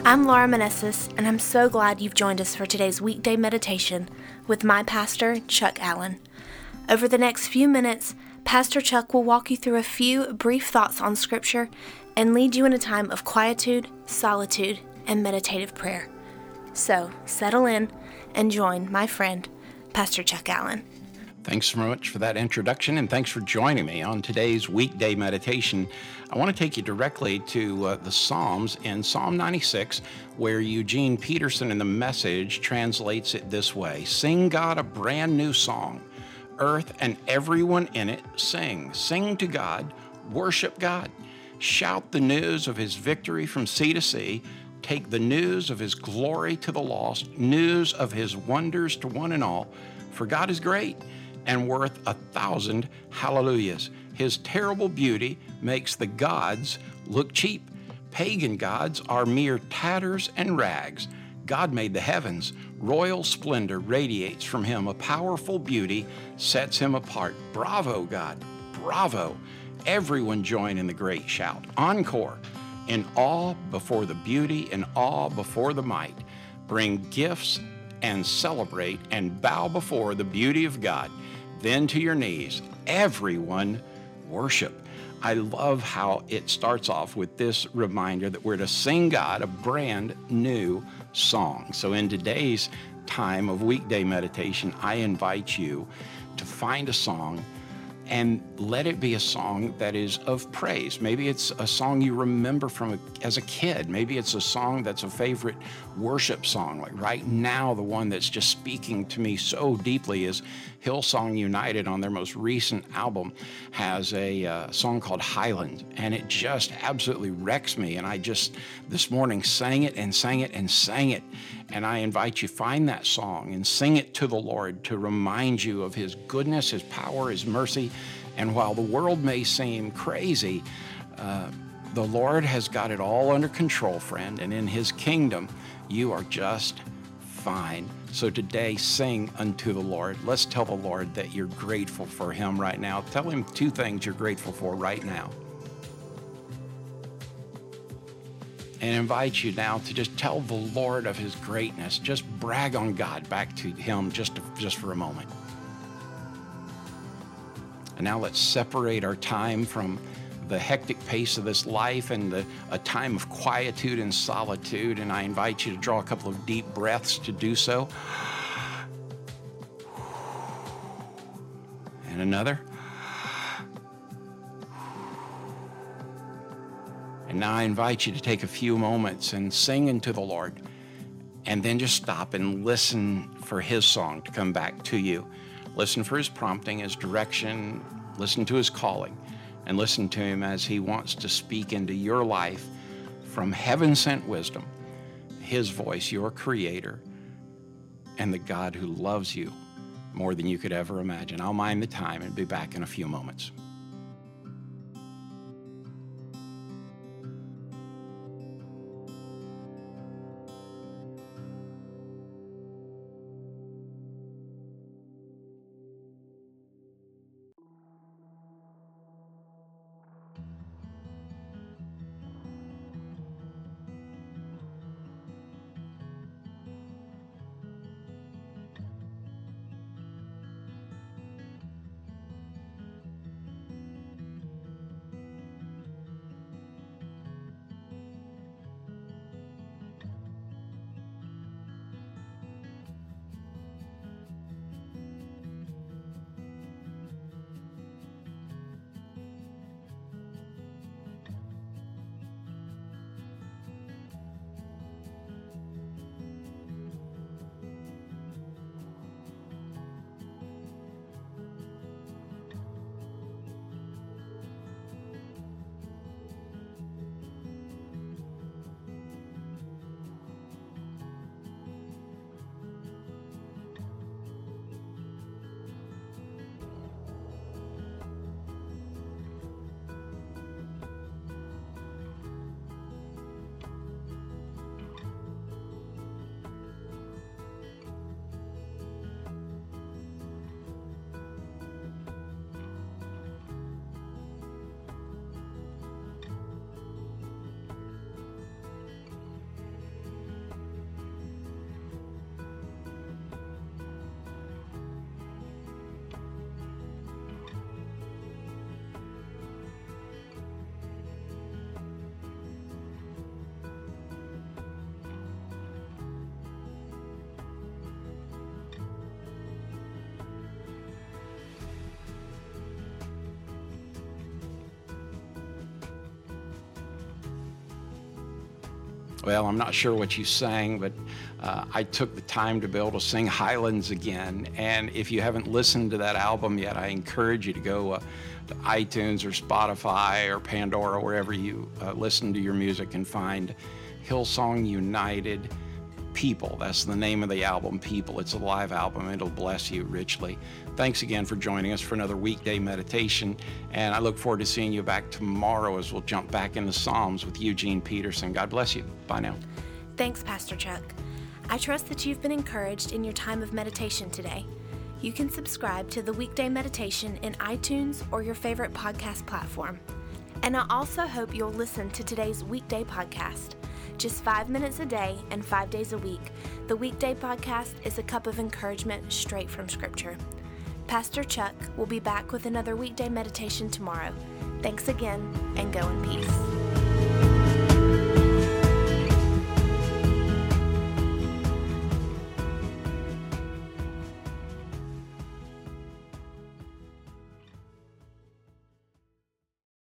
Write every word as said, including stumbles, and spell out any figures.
I'm Laura Manessis, and I'm so glad you've joined us for today's weekday meditation with my pastor, Chuck Allen. Over the next few minutes, Pastor Chuck will walk you through a few brief thoughts on Scripture and lead you in a time of quietude, solitude, and meditative prayer. So, settle in and join my friend, Pastor Chuck Allen. Thanks so much for that introduction, and thanks for joining me on today's weekday meditation. I want to take you directly to uh, the Psalms in Psalm ninety-six, where Eugene Peterson in the Message translates it this way: "Sing God a brand new song. Earth and everyone in it sing. Sing to God, worship God. Shout the news of his victory from sea to sea. Take the news of his glory to the lost, news of his wonders to one and all. For God is great and worth a thousand hallelujahs. His terrible beauty makes the gods look cheap. Pagan gods are mere tatters and rags. God made the heavens. Royal splendor radiates from him. A powerful beauty sets him apart. Bravo, God. Bravo. Everyone join in the great shout. Encore. In awe before the beauty, in awe before the might. Bring gifts and celebrate and bow before the beauty of God. Then to your knees, everyone worship." I love how it starts off with this reminder that we're to sing God a brand new song. So in today's time of weekday meditation, I invite you to find a song and let it be a song that is of praise. Maybe it's a song you remember from a, as a kid. Maybe it's a song that's a favorite worship song. Like right now, the one that's just speaking to me so deeply is Hillsong United. On their most recent album has a uh, song called Highland, and it just absolutely wrecks me. And I just this morning sang it and sang it and sang it. And I invite you, find that song and sing it to the Lord to remind you of his goodness, his power, his mercy. And while the world may seem crazy, uh, the Lord has got it all under control, friend. And in his kingdom, you are just fine. So today, sing unto the Lord. Let's tell the Lord that you're grateful for him right now. Tell him two things you're grateful for right now. And invite you now to just tell the Lord of his greatness. Just brag on God back to him just, to, just for a moment. And now let's separate our time from the hectic pace of this life and the, a time of quietude and solitude. And I invite you to draw a couple of deep breaths to do so. And another. And now I invite you to take a few moments and sing into the Lord, and then just stop and listen for his song to come back to you. Listen for his prompting, his direction, listen to his calling, and listen to him as he wants to speak into your life from heaven-sent wisdom, his voice, your creator, and the God who loves you more than you could ever imagine. I'll mind the time and be back in a few moments. Well, I'm not sure what you sang, but uh, I took the time to be able to sing Highlands again. And if you haven't listened to that album yet, I encourage you to go uh, to iTunes or Spotify or Pandora, wherever you uh, listen to your music, and find Hillsong United People. That's the name of the album, People. It's a live album. It'll bless you richly. Thanks again for joining us for another weekday meditation, and I look forward to seeing you back tomorrow as we'll jump back into Psalms with Eugene Peterson. God bless you. Bye now. Thanks, Pastor Chuck. I trust that you've been encouraged in your time of meditation today. You can subscribe to the Weekday Meditation in iTunes or your favorite podcast platform. And I also hope you'll listen to today's weekday podcast. Just five minutes a day and five days a week, the Weekday Podcast is a cup of encouragement straight from Scripture. Pastor Chuck will be back with another weekday meditation tomorrow. Thanks again, and go in peace.